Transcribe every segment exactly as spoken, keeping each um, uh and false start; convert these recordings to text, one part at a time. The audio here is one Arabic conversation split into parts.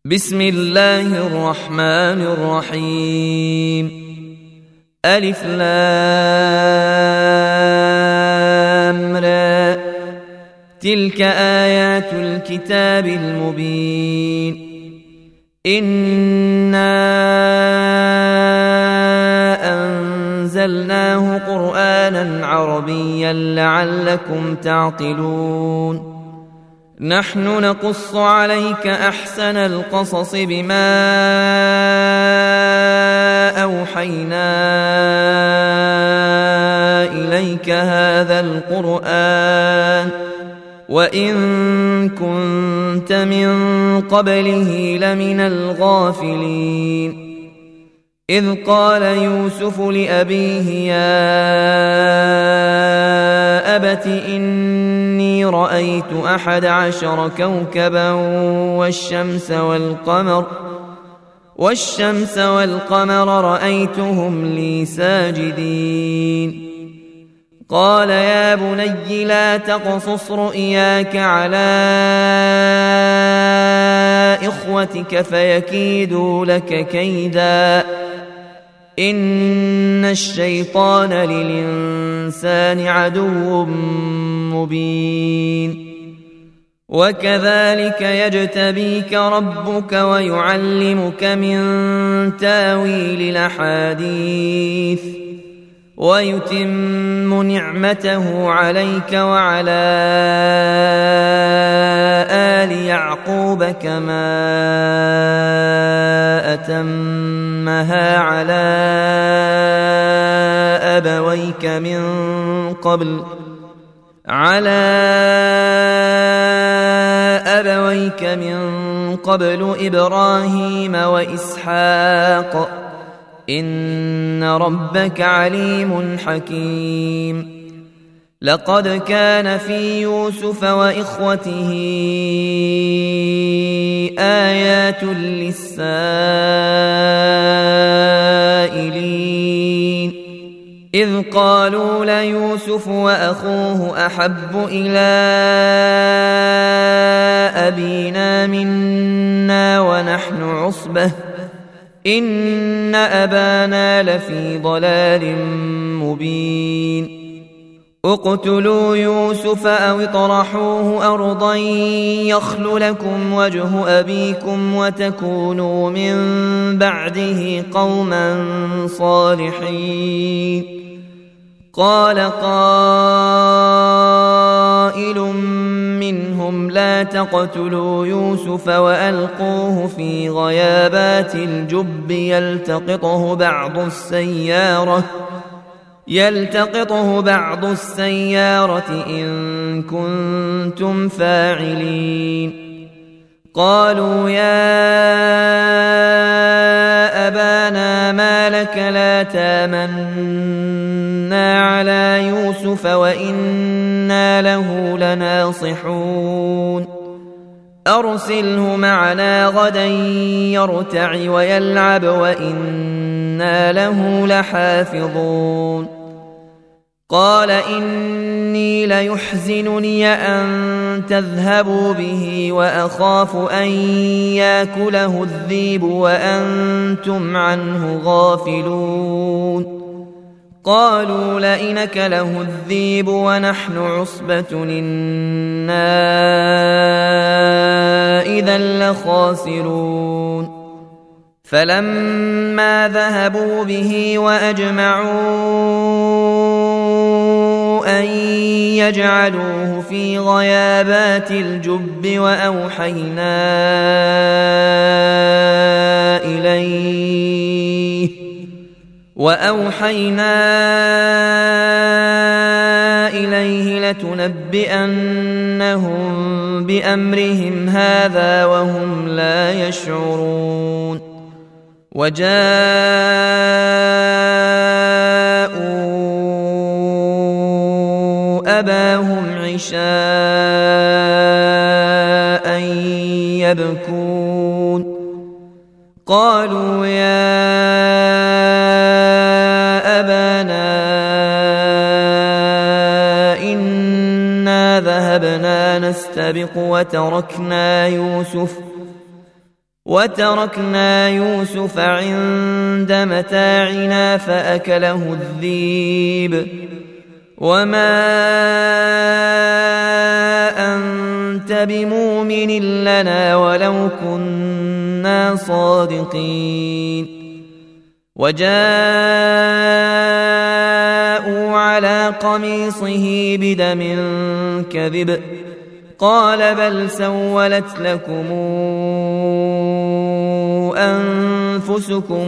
بسم الله الرحمن الرحيم. ألف لام را. تلك آيات الكتاب المبين. إنا أنزلناه قرآنا عربيا لعلكم تعقلون. نحن نقص عليك أحسن القصص بما أوحينا إليك هذا القرآن وإن كنت من قبله لمن الغافلين. إذ قال يوسف لأبيه يا أبت إني رأيت أحد عشر كوكبا والشمس والقمر والشمس والقمر رأيتهم لي ساجدين. قال يا بني لا تقصص رؤياك على إخوتك فيكيدوا لك كيدا إن الشيطان للإنسان عدو مبين. وكذلك يجتبيك ربك ويعلمك من تاويل الأحاديث ويتم نعمته عليك وعلى آل يعقوب كما أتمها على أبويك من قبل على أبويك من قبل إبراهيم وإسحاق إن ربك عليم حكيم. لقد كان في يوسف وإخوته آيات للسائلين إذ قالوا ليوسف وأخوه أحب إلى أبينا منا ونحن عصبة إن أبانا لفي ضلال مبين. اقتلوا يوسف أو اطرحوه أرضا يخل لكم وجه أبيكم وتكونوا من بعده قوما صالحين. قال قائل منهم لا تقتلوا يوسف وألقوه في غيابات الجب يلتقطه بعض السيارة يلتقطه بعض السيارة إن كنتم فاعلين. قالوا يا أبانا ما لك لا تامنا على يوسف وإنا له لناصحون. أرسله معنا غدا يرتع ويلعب وإنا له لحافظون. قال إني ليحزنني أن تذهبوا به وأخاف أن يأكله الذئب وأنتم عنه غافلون. قالوا لئن أكله الذئب ونحن عصبة إنا إذا لخاسرون. فلما ذهبوا به وأجمعوا أن يجعلوه في غيابات الجب وأوحينا إليه وأوحينا إليه لتنبئنهم بأمرهم هذا وهم لا يشعرون. وجاءوا أباهم عشاء يبكون. قالوا يا أبانا إنا ذهبنا نستبق وتركنا يوسف وتركنا يوسف عند متاعنا فأكله الذئب وما أنت بمؤمن لنا ولو كنا صادقين وجاءوا على قميصه بدم كذب قال بل سولت لكم أنفسكم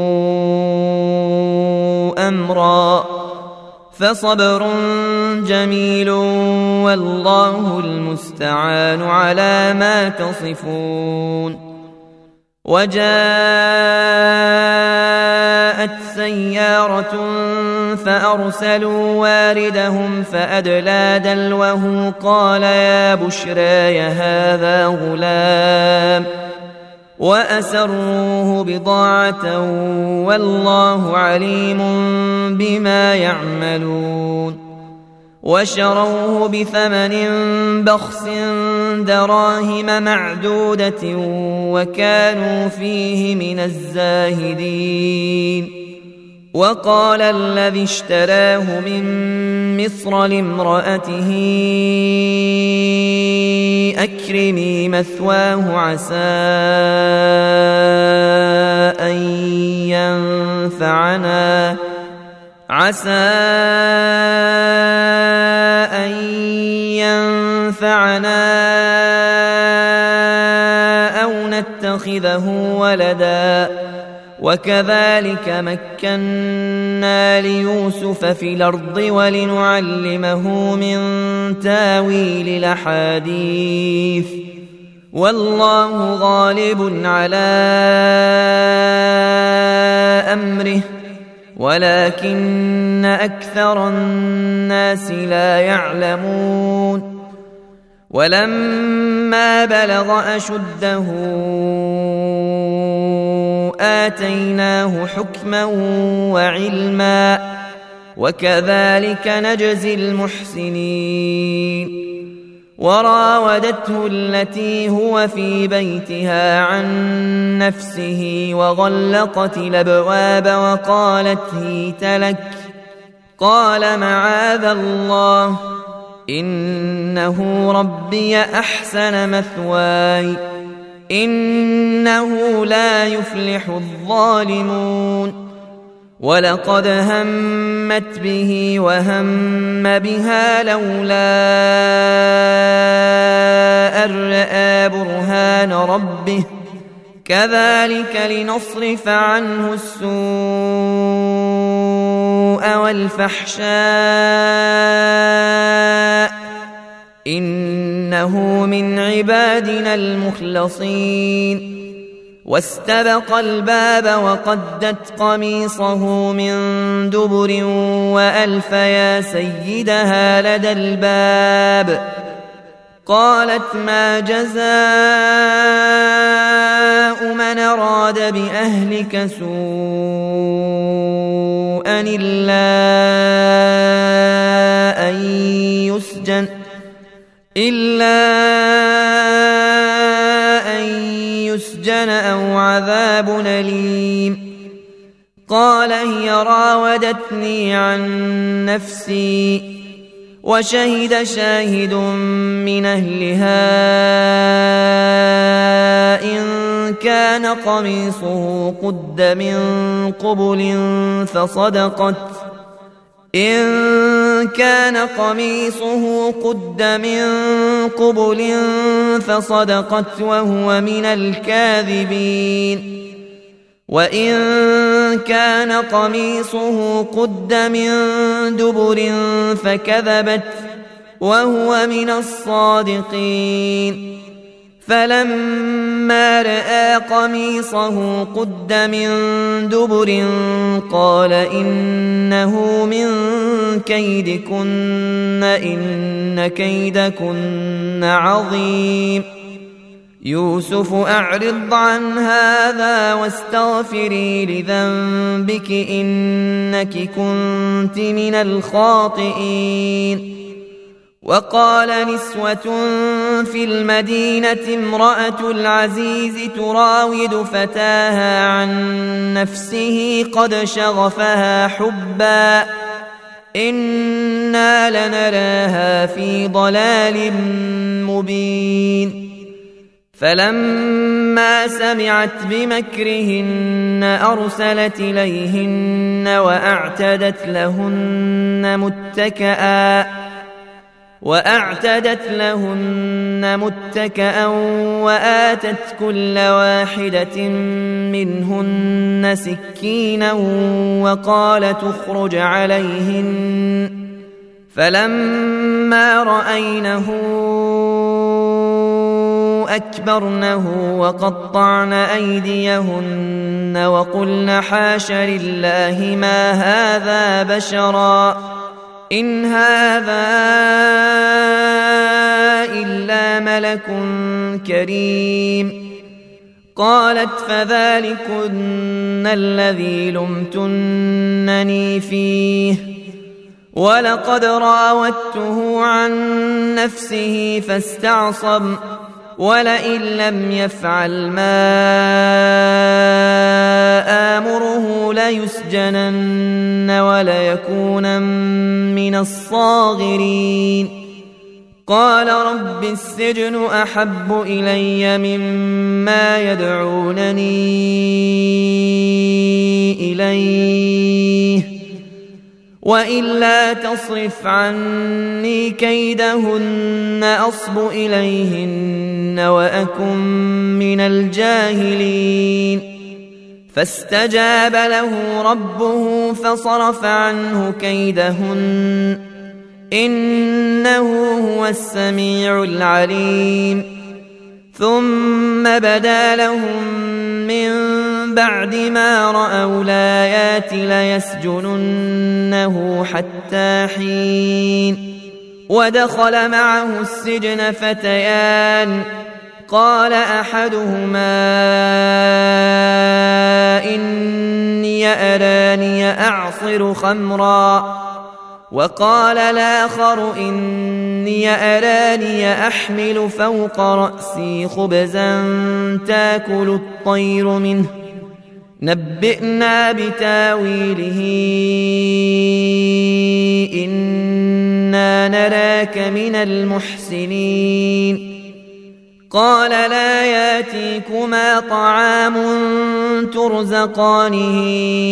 أمرا فصبر جميل والله المستعان على ما تصفون وجاءت سيارة فأرسلوا واردهم فأدلى دلوه قال يا بشرى هذا غلام وأسروه بضاعة والله عليم بما يعملون وشروه بثمن بخس دراهم معدودة وكانوا فيه من الزاهدين وقال الذي اشتراه من مصر لامرأته أكرمي مثواه عسى أن ينفعنا عسى أن ينفعنا أو نتخذه ولدا وكذلك مكنا ليوسف في الأرض ولنعلمه من تاويل الأحاديث والله غالب على أمره ولكن أكثر الناس لا يعلمون ولما بلغ أشده آتيناه حكما وعلما وكذلك نجزي المحسنين وراودته التي هو في بيتها عن نفسه وغلقت الأبواب وقالت هيت لك قال معاذ الله إنه ربي أحسن مثواي إنه لا يفلح الظالمون ولقد همت به وهم بها لولا أن رأى برهان ربه كذلك لنصرف عنه السوء والفحشاء إنه من عبادنا المخلصين واستبق الباب وقدت قميصه من دبر وألف يا سيدها لدى الباب قالت ما جزاء من أراد بأهلك سوءا إلا أن يسجن إلا أن يسجن أو عذاب أليم قال هي راودتني عن نفسي وشهد شاهد من أهلها إن كان قميصه قد من قبل فصدقت إن كان قميصه قد من قبل فصدقت وهو من الكاذبين وإن كان قميصه قد من دبر فكذبت وهو من الصادقين فلما رأى قميصه قد من دبر قال إنه من كيدكن إن كيدكن عظيم يوسف أعرض عن هذا واستغفري لذنبك إنك كنت من الخاطئين وقال نسوة في المدينة امرأة العزيز تراود فتاها عن نفسه قد شغفها حبا إنا لنراها في ضلال مبين فلما سمعت بمكرهن أرسلت إليهن وأعتدت لهن متكئا وأعتدت لهن متكئا وآتت كل واحدة منهن سكينا وقالت اخرج عليهن فلما رأينه أكبرنه وقطعن أيديهن وقلن حاش لله ما هذا بشرا إن هذا إلا ملك كريم قالت فذلكن الذي لمتنني فيه ولقد راودته عن نفسه فاستعصم ولئن لم يفعل ما آمره ليسجنن وليكونن من الصاغرين قال رب السجن أحب إلي مما يدعونني إليه وإلا تصرف عني كيدهن أصب إليهن وأكن من الجاهلين فاستجاب له ربه فصرف عنه كيدهن إنه هو السميع العليم ثم بدا لهم من بعد ما رأوا الآيات ليسجننه حتى حين ودخل معه السجن فتيان قال أحدهما إني أراني أعصر خمرا وقال الآخر إني أراني أحمل فوق رأسي خبزا تاكل الطير منه نبئنا بتاويله إنا نراك من المحسنين قال لا ياتيكما طعام ترزقانه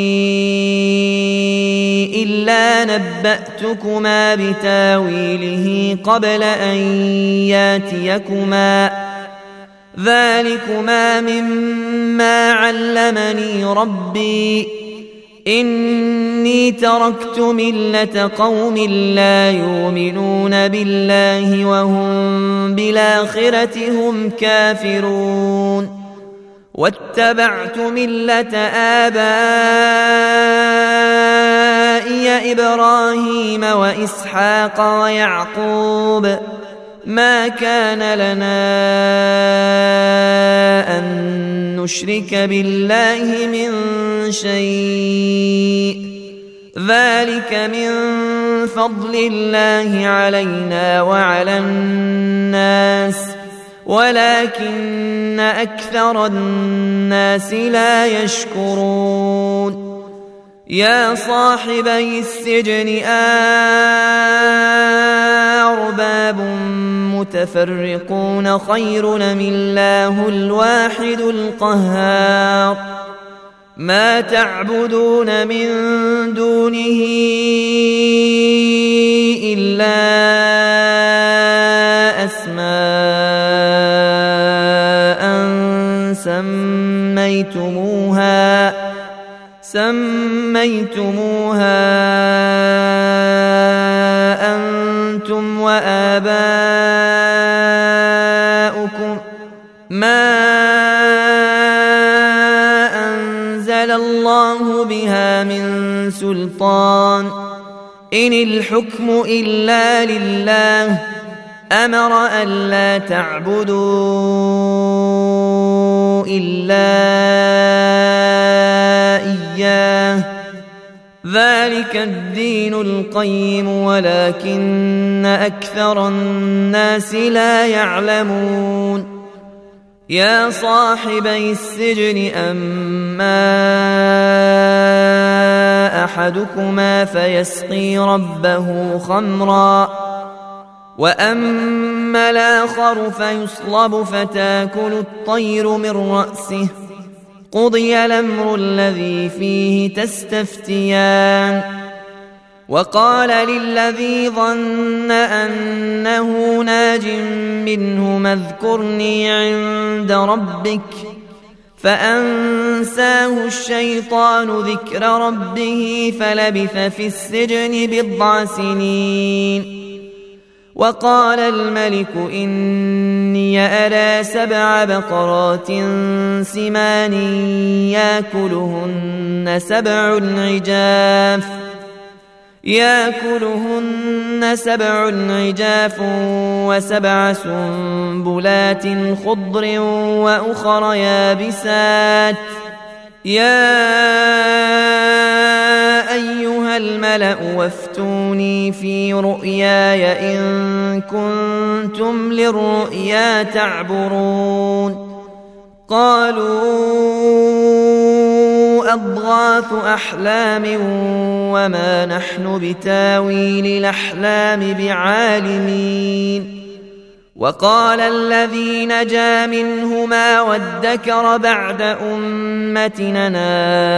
إلا نبأتكما بتاويله قبل أن ياتيكما ذلكما مما علمني ربي إني تركت ملة قوم لا يؤمنون بالله وهم بالآخرة هم كافرون واتبعت ملة آبائي إبراهيم وإسحاق ويعقوب ما كان لنا أن نشرك بالله من شيء ذلك من فضل الله علينا وعلى الناس ولكن أكثر الناس لا يشكرون يا صاحبي السجن أرباب متفرقون خير أم الله الواحد القهار ما تعبدون من دونه إلا أسماء سميتموها سميتموها أنتم وآباؤكم ما أنزل الله بها من سلطان إن الحكم إلا لله أمر ألا تعبدوا إلا إياه ذلك الدين القيم ولكن أكثر الناس لا يعلمون يا صاحبي السجن أما أحدكما فيسقي ربه خمرا وأما الآخر فيصلب فتاكل الطير من رأسه قضي الأمر الذي فيه تستفتيان وقال للذي ظن أنه ناج منهما اذكرني عند ربك فأنساه الشيطان ذكر ربه فلبث في السجن بضع سنين وقال الملك إني أرى سبع بقرات سمان يأكلهن سبع عجاف يأكلهن سبع عجاف وسبع سنبلات خضر وأخر يابسات يا أيها الملأ وافتوني في رؤياي إن كنتم للرؤيا تعبرون قالوا أضغاث أحلام وما نحن بتاويل الأحلام بعالمين وقال الذي نجا منهما وادكر بعد أمتنا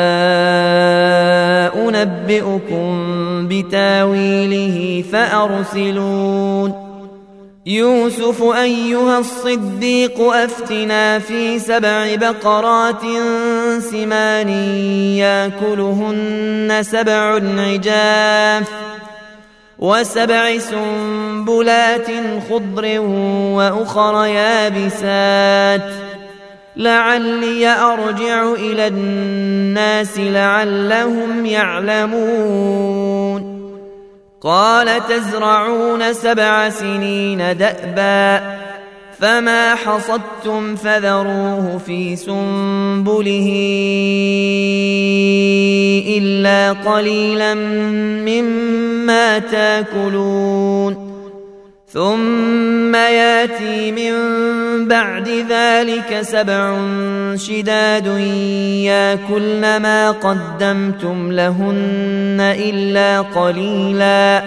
أنبئكم بتاويله فأرسلون يوسف أيها الصديق أفتنا في سبع بقرات سمان يأكلهن سبع عجاف وسبع سنبلات خضر وأخر يابسات لعلي أرجع إلى الناس لعلهم يعلمون قال تزرعون سبع سنين دأبا فما حصدتم فذروه في سنبله إلا قليلا مما تاكلون ثم ياتي من بعد ذلك سبع شداد يأكلن ما قدمتم لهن إلا قليلا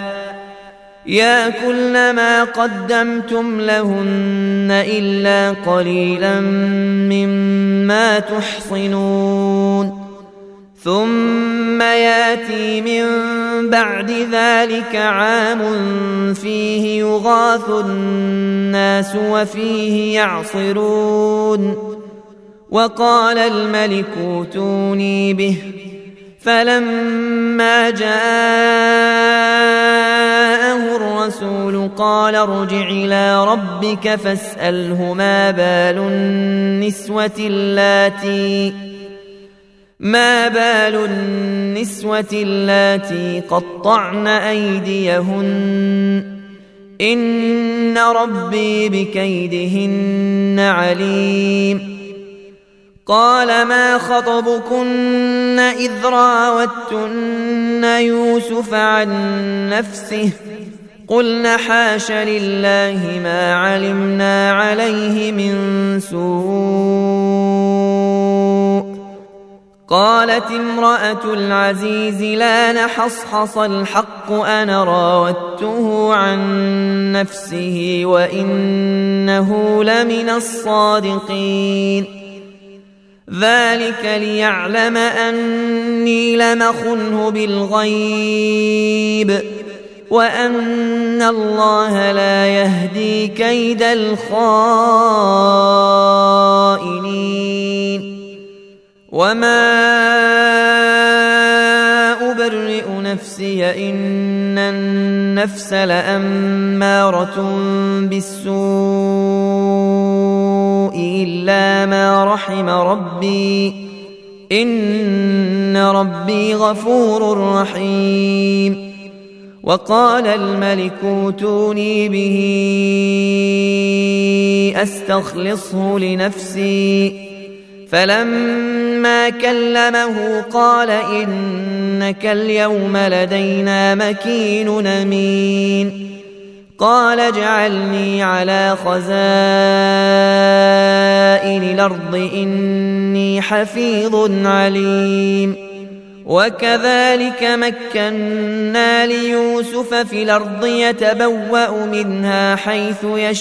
يأكلن ما قدمتم لهن إلا قليلا مما تحصنون ثم ياتي من بعد ذلك عام فيه يغاث الناس وفيه يعصرون وقال الملك ائتوني به فلما جاءه الرسول قال ارجع إلى ربك فاسأله ما بال النسوة اللاتي ما بال النسوة اللاتي قطعن أيديهن إن ربي بكيدهن عليم قال ما خطبكن إذ راوتن يوسف عن نفسه قلنا حاش لله ما علمنا عليه من سوء قالت امرأة العزيز لا نحصحص الحق أنا راودته عن نفسه وإنه لمن الصادقين ذلك ليعلم أني لم أخنه بالغيب وأن الله لا يهدي كيد الخائنين وما أبرئ نفسي إن النفس لأمارة بالسوء إلا ما رحم ربي إن ربي غفور رحيم وقال الملك ائتوني به أستخلصه لنفسي فلما فلما كلمه قال إنك اليوم لدينا مكين أمين قال اجعلني على خزائن الأرض إني حفيظ عليم وكذلك مكنا ليوسف في الأرض يتبوأ منها حيث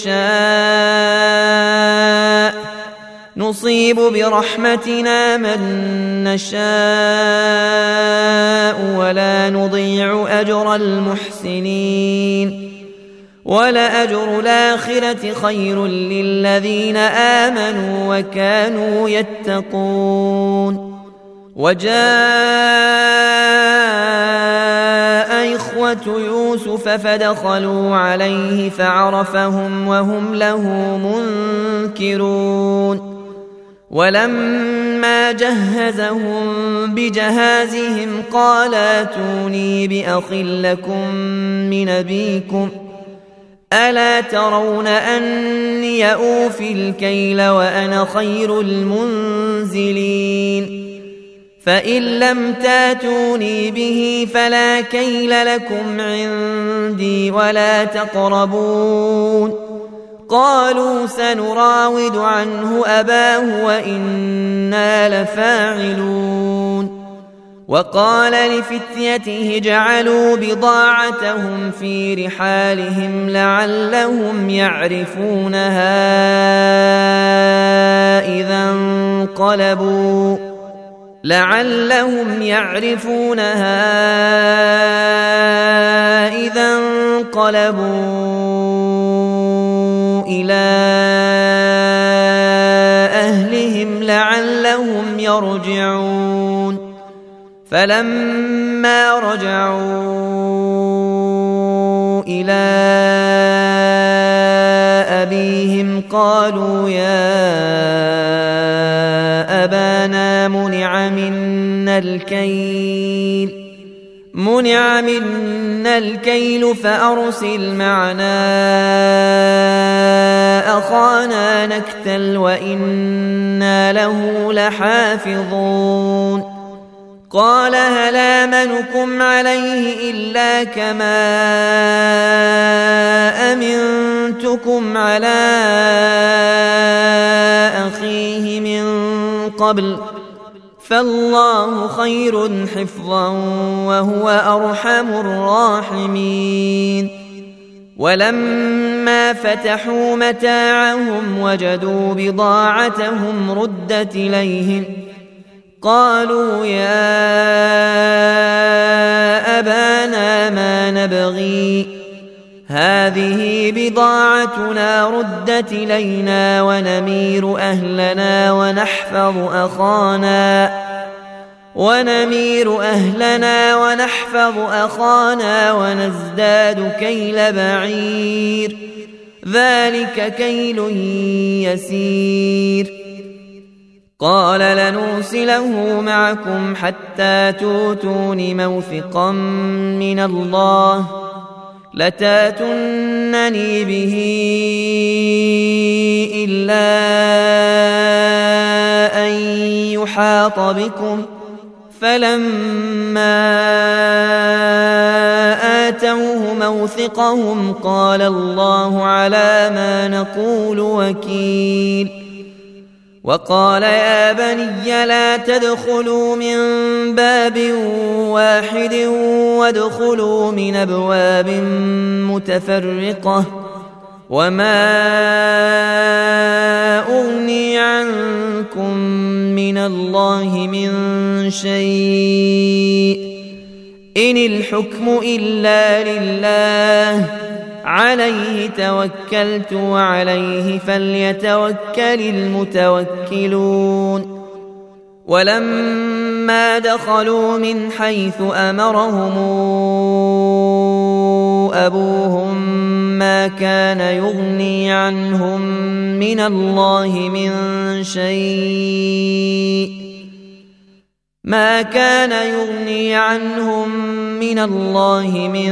يشاء نصيب برحمتنا من نشاء ولا نضيع أجر المحسنين ولأجر الآخرة خير للذين آمنوا وكانوا يتقون وجاء إخوة يوسف فدخلوا عليه فعرفهم وهم له منكرون ولما جهزهم بجهازهم قال ائتوني بأخ لكم من أبيكم ألا ترون أني أوفي الكيل وأنا خير المنزلين فإن لم تاتوني به فلا كيل لكم عندي ولا تقربون قالوا سنراود عنه أباه وإنا لفاعلون وقال لفتيته اجعلوا بضاعتهم في رحالهم لعلهم يعرفونها إذا انقلبوا لعلهم يعرفونها إذا انقلبوا إلى أهلهم لعلهم يرجعون فلما رجعوا إلى أبيهم قالوا يا أبانا منع منا الكيل منع منا الكيل فأرسل معنا أخانا نكتل وإنا له لحافظون قال هل آمنكم عليه إلا كما أمنتكم على أخيه من قبل فالله خير حفظا وهو أرحم الراحمين ولما فتحوا متاعهم وجدوا بضاعتهم ردت إليهم قالوا يا أبانا ما نبغي هذه بضاعتنا ردت إلينا ونمير أهلنا ونحفظ أخانا ونمير أهلنا ونحفظ أخانا ونزداد كيل بعير ذلك كيل يسير قال لنرسله معكم حتى توتون موثقا من الله لتاتونني به إلا أن يحاط بكم فلما آتوه موثقهم قال الله على ما نقول وكيل وقال يا بني لا تدخلوا من باب واحد وادخلوا من أبواب متفرقة وما أغني عنكم من الله من شيء إن الحكم إلا لله عليه توكلت وعليه فليتوكل المتوكلون ولما دخلوا من حيث أمرهم أبوهم ما كان يغني عنهم من الله من شيء ما كان يغني عنهم من الله من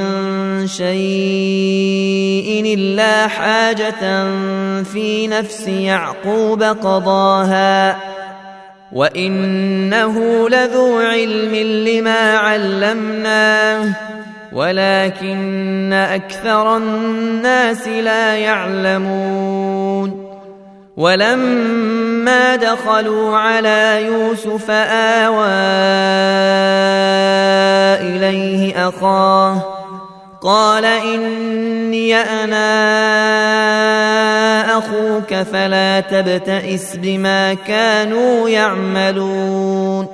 شيء إلا حاجة في نفس يعقوب قضاها وإنه لذو علم لما علمناه ولكن أكثر الناس لا يعلمون ولما دخلوا على يوسف آوى إليه أخاه قال إني أنا أخوك فلا تبتئس بما كانوا يعملون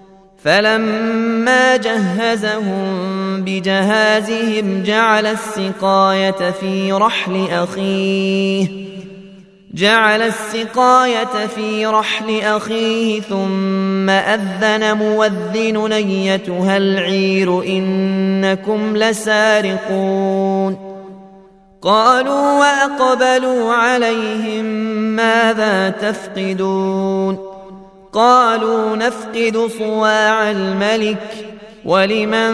فلما جهزهم بجهازهم جعل السقاية في رحل أخيه جعل السقاية في رحل أخيه ثم أذن مؤذن أيتها العير إنكم لسارقون قالوا وأقبلوا عليهم ماذا تفقدون قالوا نفقد صواع الملك ولمن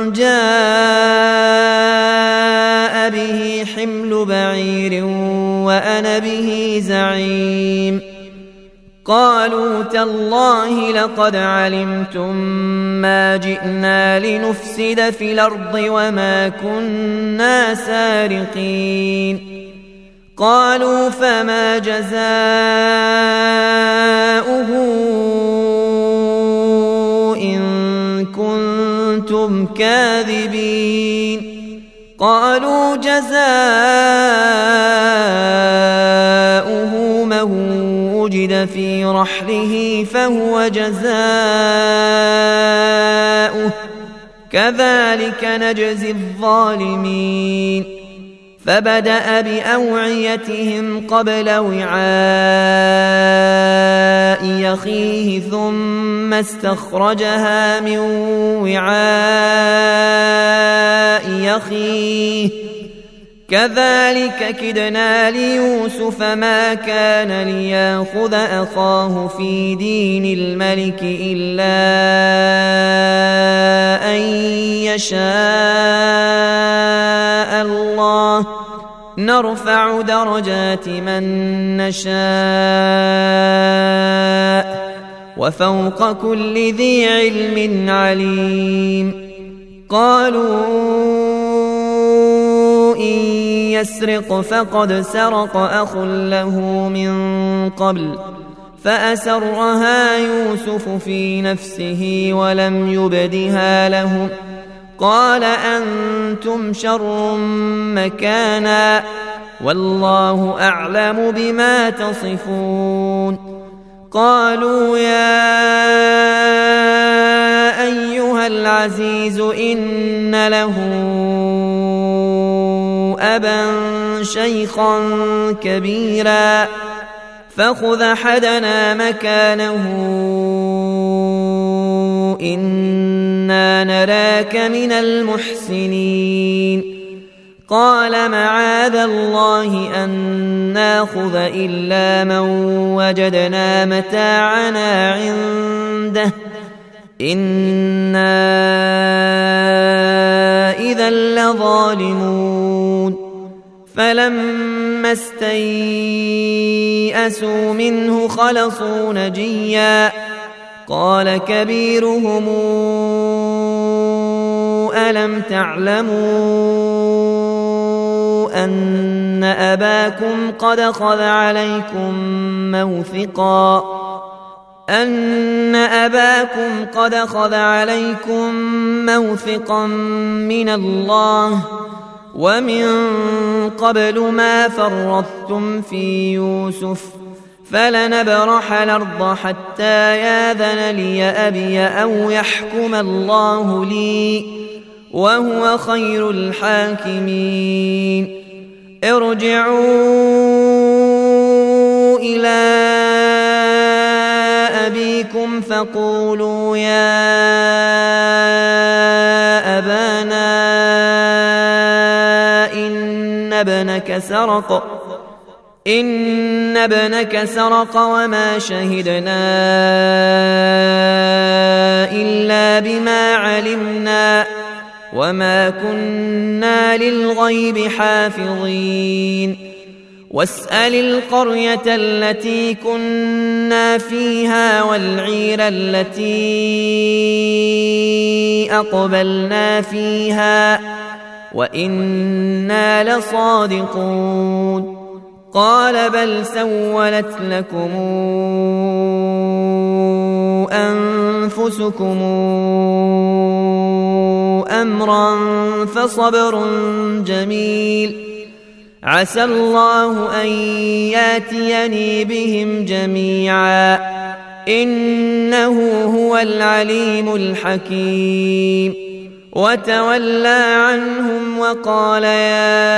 جاء به حمل بعير وأنا به زعيم قالوا تالله لقد علمتم ما جئنا لنفسد في الأرض وما كنا سارقين قالوا فما جزاؤه إن كنتم كاذبين قالوا جزاؤه من وجد في رحله فهو جزاؤه كذلك نجزي الظالمين فبدأ بأوعيتهم قبل وعاء أخيه ثم استخرجها من وعاء أخيه كذلك كدنا ليوسف ما كان ليأخذ أخاه في دين الملك إلا أن يشاء الله نرفع درجات من نشاء وفوق كل ذي علم عليم قالوا إن يسرق فقد سرق أخ له من قبل فأسرها يوسف في نفسه ولم يبدها لهم قال أنتم شر مكانا والله أعلم بما تصفون قالوا يا أيها العزيز إن له أبا شيخا كبيرا فخذ أحدنا مكانه إنا نراك من المحسنين قال معاذ الله أن ناخذ إلا من وجدنا متاعنا عنده إنا إذا لظالمون فلما استيئسوا منه خلصوا نجيا قال كبيرهم ألم تعلموا أن أباكم قد أخذ عليكم موثقا أن أباكم قد أخذ عليكم موثقا من الله ومن قبل ما فرطتم في يوسف فلنبرح الأرض حتى ياذن لي أبي أو يحكم الله لي وهو خير الحاكمين ارجعوا إلى أبيكم فقولوا يا أبانا إن ابنك سرق إن ابنك سرق وما شهدنا إلا بما علمنا وما كنا للغيب حافظين واسأل القرية التي كنا فيها والعير التي أقبلنا فيها وإنا لصادقون قال بل سولت لكم أنفسكم أمرا فصبر جميل عسى الله أن ياتيني بهم جميعا إنه هو العليم الحكيم وتولى عنهم وقال يا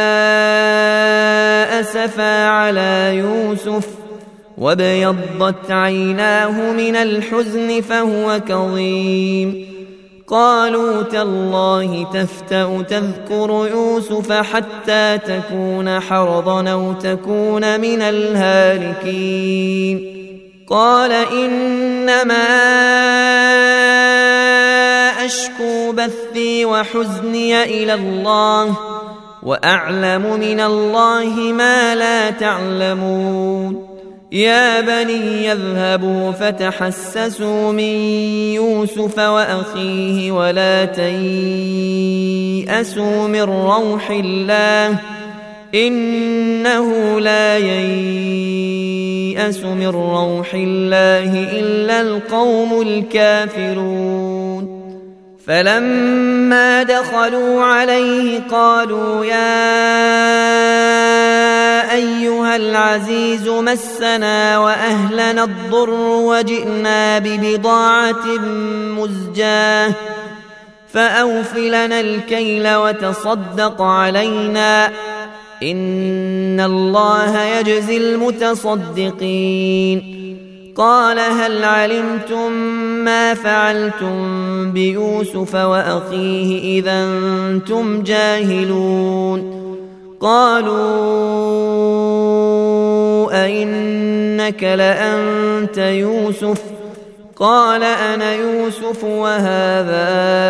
أسفا على يوسف وابيضت عيناه من الحزن فهو كظيم قالوا تالله تفتأ تذكر يوسف حتى تكون حرضا أو تكون من الهالكين قال إنما أشكو بثي وحزني إلى الله وأعلم من الله ما لا تعلمون يا بني يذهبوا فتحسسوا من يوسف وأخيه ولا تيأسوا من روح الله إنه لا ييأس من روح الله إلا القوم الكافرون فلما دخلوا عليه قالوا يا أيها العزيز مسنا وأهلنا الضر وجئنا ببضاعة مزجاة فأوف لنا الكيل وتصدق علينا إن الله يجزي المتصدقين قال هل علمتم ما فعلتم بيوسف وأخيه إذا أنتم جاهلون قالوا أئنك لأنت يوسف قال أنا يوسف وهذا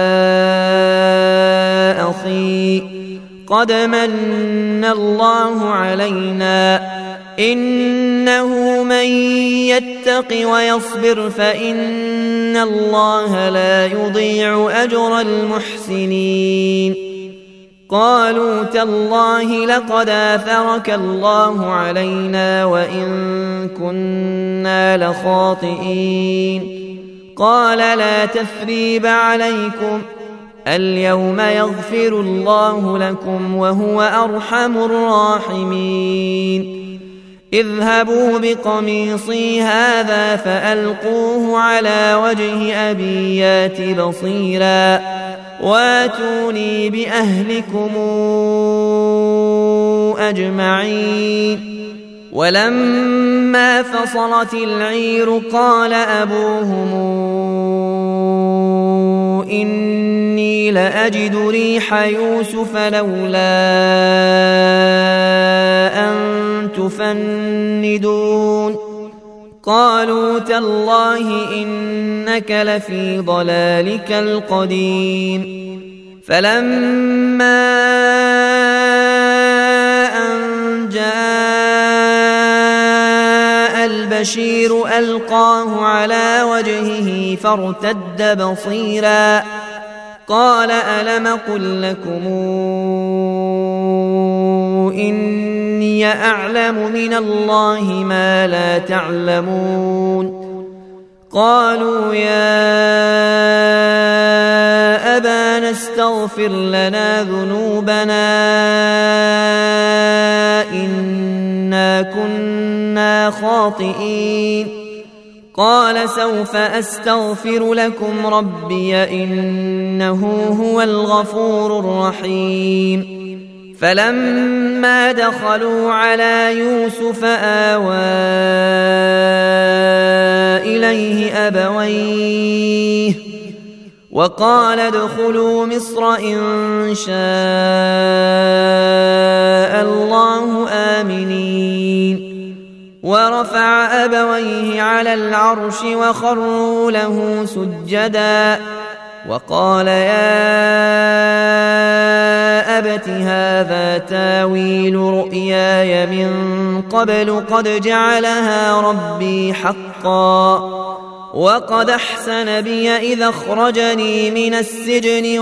أخي قد من الله علينا إنه من يتق ويصبر فإن الله لا يضيع أجر المحسنين قالوا تالله لقد آثرك الله علينا وإن كنا لخاطئين قال لا تثريب عليكم اليوم يغفر الله لكم وهو أرحم الراحمين اذهبوا بقميصي هذا فألقوه على وجه أبي يات بصيرا واتوني بأهلكم أجمعين ولما فصلت العير قال أبوهم إني لأجد ريح يوسف لولا أن تفندون قالوا تالله إنك لفي ضلالك القديم فلما أن جاء البشير ألقاه على وجهه فارتد بصيرا قال ألم قل لكم إني أعلم من الله ما لا تعلمون قالوا يا أبانا استغفر لنا ذنوبنا إنا كنا خاطئين قال سوف أستغفر لكم ربي إنه هو الغفور الرحيم فلما دخلوا على يوسف آوى إليه أبويه وقال ادخلوا مصر إن شاء الله آمنين ورفع أبويه على العرش وخروا له سجدا وقال يا أبت هذا تاويل رؤياي من قبل قد جعلها ربي حقا وقد أحسن بي إذا أخرجني من السجن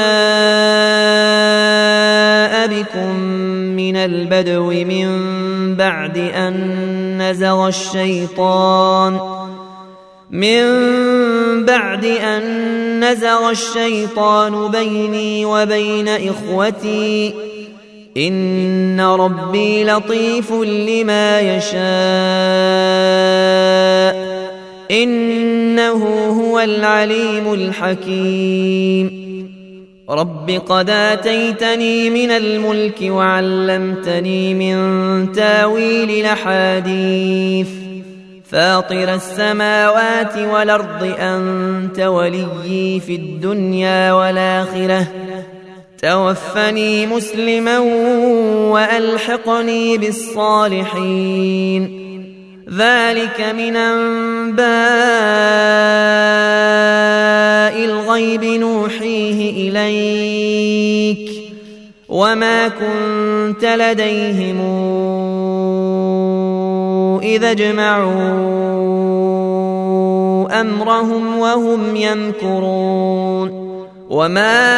وجاء بكم من البدو من بعد أن نزغ الشيطان من بعد أن نزغ الشيطان بيني وبين إخوتي إن ربي لطيف لما يشاء إنه هو العليم الحكيم رب قد آتيتني من الملك وعلمتني من تاويل الأحاديث فاطر السماوات والأرض أنت وليي في الدنيا والآخرة توفني مسلما وألحقني بالصالحين ذلك من أنباء الغيب نوحيه إليك وما كنت لديهم إذا اجمعوا أمرهم وهم يمكرون وما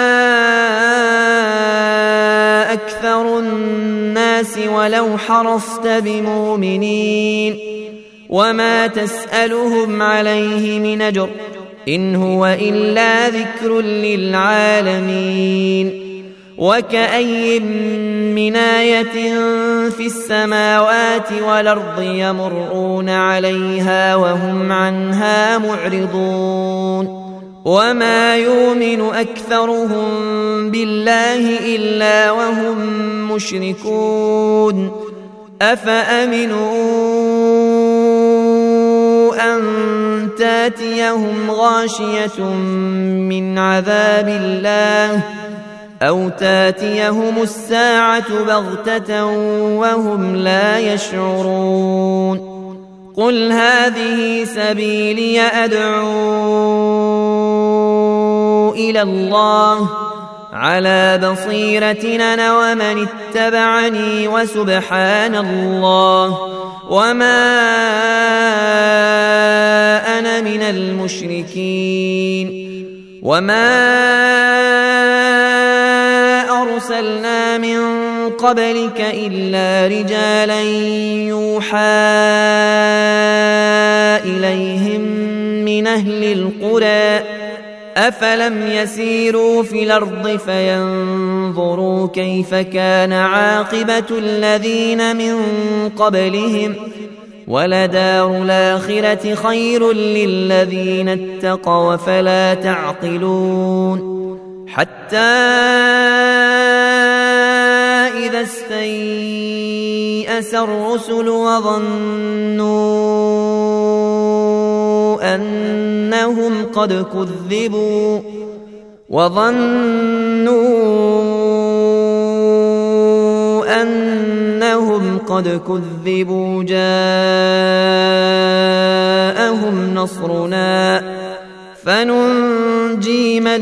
أكثر الناس ولو حرصت بمؤمنين وما تسألهم عليه من أجر إن هو إلا ذكر للعالمين وكأي من آية في السماوات والأرض يمرون عليها وهم عنها معرضون وما يؤمن أكثرهم بالله إلا وهم مشركون أفأمنوا أن تاتيهم غاشية من عذاب الله أو تاتيهم الساعة بغتة وهم لا يشعرون قل هذه سبيلي أدعو إلى الله على بصيرة أنا ومن اتبعني وسبحان الله وما أنا من المشركين وما أرسلنا من قبلك إلا رجالا يوحى إليهم من أهل القرى أفلم يسيروا في الأرض فينظروا كيف كان عاقبة الذين من قبلهم ولدار الآخرة خير للذين اتقوا فلا تعقلون حتى إذا استيأس الرسل وظنوا أنهم قد كذبوا وظنوا أنهم قد كذبوا جاءهم نصرنا فننجي من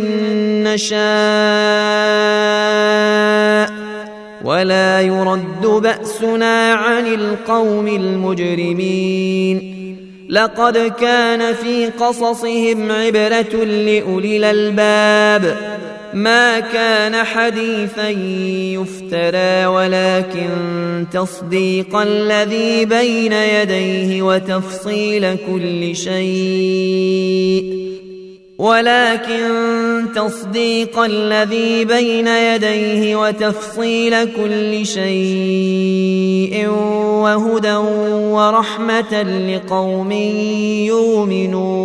نشاء ولا يرد بأسنا عن القوم المجرمين لقد كان في قصصهم عبرة لأولي الألباب ما كان حديثا يفترى ولكن تصديق الذي بين يديه وتفصيل كل شيء ولكن تصديق الذي بين يديه وتفصيل كل شيء وهدى ورحمة لقوم يؤمنون